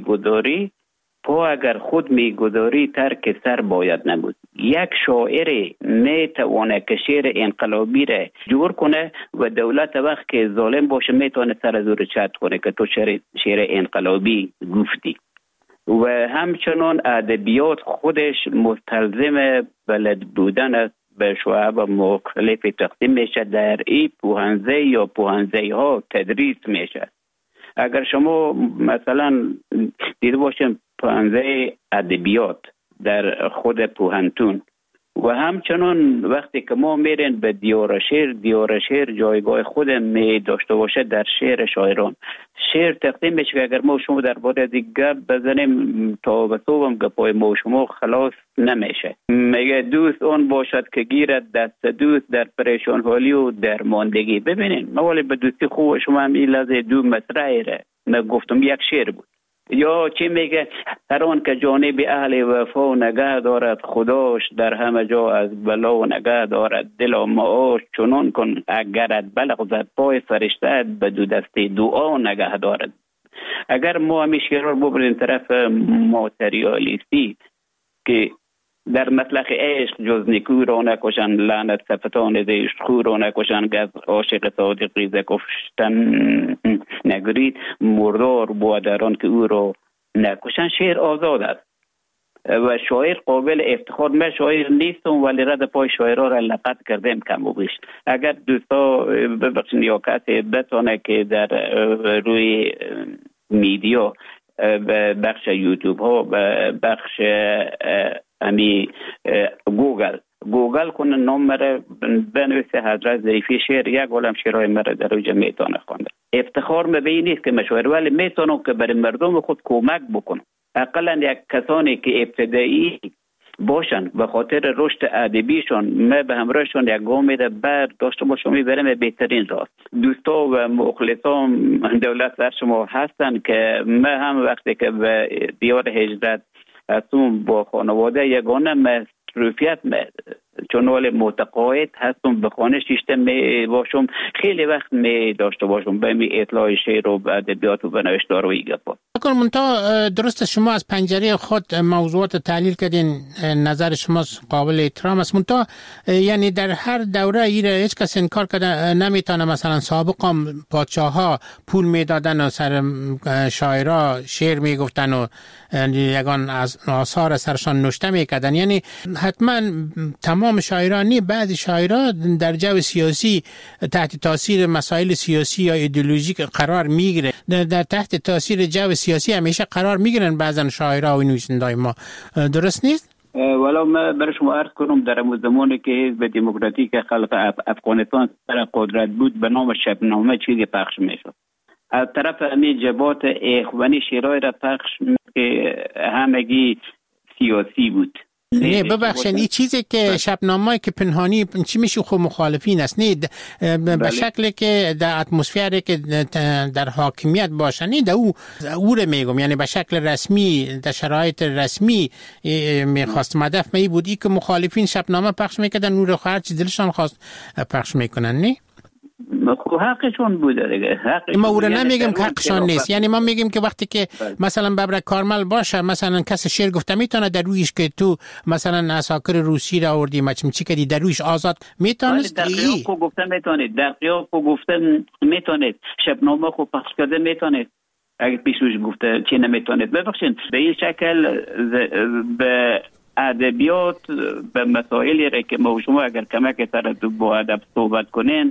میگذاری ترک سر باید نبود. یک شاعر میتونه که شعر انقلابی را جور کنه و دولت وقت که ظالم باشه میتونه سر زور چت کنه که تو شعر انقلابی گفتی. و همچنان ادبیات خودش مستلزم بلد بودن است، به شعب مختلف تقسیم میشه، در این پوهنزه یا پوهنزه ها تدریس میشه. اگر شما مثلا دیده باشیم پوهنزه ادبیات در خود پوهنتون و همچنان وقتی که ما میرین به دیار شعر جایگاه خود می داشته باشه در شعر شاعران. شعر تقدیم میشه که اگر ما شما در باره از گپ بزنیم تا به صبحم گپای ما شما خلاص نمیشه. میگه دوست اون باشد که گیرد دست دوست در پریشان حالی و درماندگی. ببینین موالی به دوستی خوب شما هم این لحظه دو مصرعی را نگفتم، یک شعر بود. یا چی میگه؟ هر آن که جانب اهل وفا نگه دارد خداش، در همه جا از بلا نگه دارد دل و معاش. چنان کن اگرت بلغزد پای فرشته به دو دست دعا نگه دارد. اگر ما همیشه رو ببریم طرف ماتریالیستی که در مطلق عشق جز نیکو را نکشن، لعنت صفتان زشت خو را نکشن، گز عاشق صادقی ز کشتن نگرید، مردار بودران که او را نکشن. شعر آزاد است و شاعر قابل افتخار. من شاعر نیستم ولی رد پای شاعرها را لقط کردیم کم و بیش. اگر دوستا ببخشید یا کسی بتونه که در روی میدیا بخش یوتیوب ها بخش گوگل کنه نام مره بنویسه حضرت ظریفی شعر، یک عالم شعرهای مره در اوجه میتونه خونده. افتخار مبی نیست که مشاعر، ولی میتونم که برای مردم خود کمک بکنم. اقلا یک کسانی که ابتدایی باشن به خاطر رشد ادبیشون ما به همراهشون یک گام بر داشته باشم میبرم بهترین راه. دوستا و مخلصان دولت در شما هستن که ما هم وقتی که به دیار هجرت هستم با خانواده یگانه مصروفیت چون ولی متقاعد هستم به خانه شیشته می باشم، خیلی وقت می داشته باشم به می اطلاع شعر و ادبیات و نوشتار و گپا. منتها درست شما از پنجره خود موضوعات تحلیل کردین، نظر شما قابل احترام است. منتها یعنی در هر دوره ایره هیچ کس انکار کرده نمیتونه مثلا سابقا پادشاها پول میدادن و سر شاعرها شعر میگفتن و یگان از آثار سرشان نوشته میکردن. یعنی حتما تمام شاعرانی بعض شاعرها در جو سیاسی تحت تاثیر مسائل سیاسی یا ایدئولوژیک قرار میگیره، در تحت تاثیر جو سیاسی همیشه قرار میگیرن بعضن شاعرها و نویسنده‌های ما، درست نیست؟ ولی من برای شما عرض کنم در زمانی که حزب دموکراتیک خلق افغانستان سر قدرت بود به نام شبنامه چیزی پخش میشد. از طرف همین جبهات اخوانی شعرهای را پخش که همگی سیاسی بود. نه ببخشید این چیزی که شبنامه‌ای که پنهانی چی میشه خب مخالفین است، نه به شکلی که در اتمسفری که در حاکمیت باشه، نه او رو میگم، یعنی به شکل رسمی در شرایط رسمی میخواست مدف می بودی که مخالفین شبنامه پخش میکردن، او رو هر چی دلشان خواست پخش میکنن. نه خب حقشون بوده دیگه. ما او رو نمیگم که حقشان نیست، یعنی ما میگیم که وقتی که مثلا ببر کارمل باشه، مثلا کس شعر گفته میتونه در رویش که تو مثلا اساکر روسی را آوردی مچمچی کردی در رویش آزاد میتونست. در قیاب گفتن میتونید، در قیاب گفتن میتونید، شبنامه خب پخش کرده میتونید. اگه پیشوش گفته چی نمیتونید. ببخشید به این شکل به ادبیات به مسائلی را که ما شما اگر کمک تردد با ادب صحبت کنین،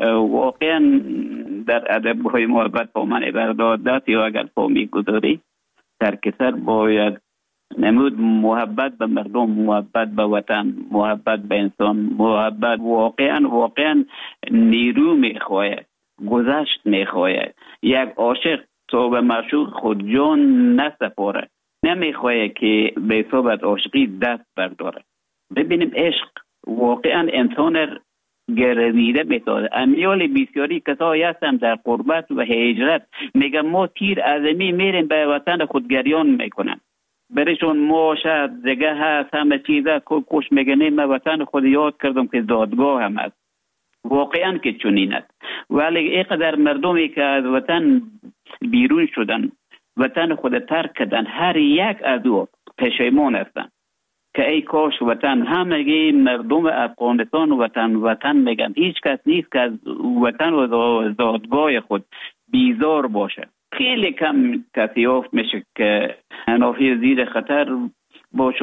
واقعا در ادب‌های محبت با من بردادت یا اگر فهمی گذاری در کسر باید نمود محبت به مردم، محبت به وطن، محبت به انسان، محبت واقعا نیرو میخواهد، گذشت میخواهد. یک عاشق تو به معشوق خود جان نسپاره، نمیخواه که به صحبت عاشقی دست برداره. ببینیم عشق واقعا انسان گردیده میتونه. امیال بسیاری کسایی هستن در قربت و هجرت میگن ما تیر عظمی میریم به وطن خود گریان میکنن، برشون ما شاید زگه هست همه چیزه کش میگنیم من وطن خود یاد کردم که زادگاه هم هست. واقعا که چنین است، ولی اینقدر مردمی که از وطن بیرون شدن، وطن خود ترک کردن، هر یک از او پشیمان هستند که ای کاش وطن، همگی مردم افغانستان وطن میگن. هیچ کس نیست که از وطن و زادگاه خود بیزار باشه. خیلی کم کسی یافت میشه که نافی زیر خطر باشه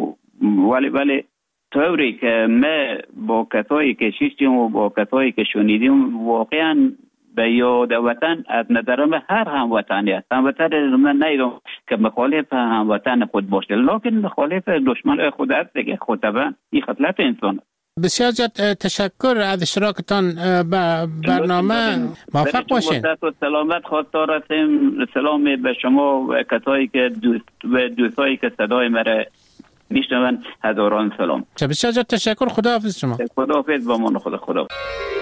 ولی طوری که ما با کسایی که شیشتیم و با کسایی که شنیدیم واقعا به یاد وطن از نظرم هر هموطنی است. هموطن من نیدم که مخالف هموطن خود باشه، لکن مخالف دشمن خود است دیگه. خطبا این خطلت انسان. بسیار زیاد تشکر از اشتراکتان به برنامه. موفق باشین. سلامت خواستار هستیم. سلام به شما و کسایی که دوستایی که صدای مرا میشنون، هزاران سلام. بسیار زیاد تشکر. خداحافظ شما. خداحافظ با من. خدا.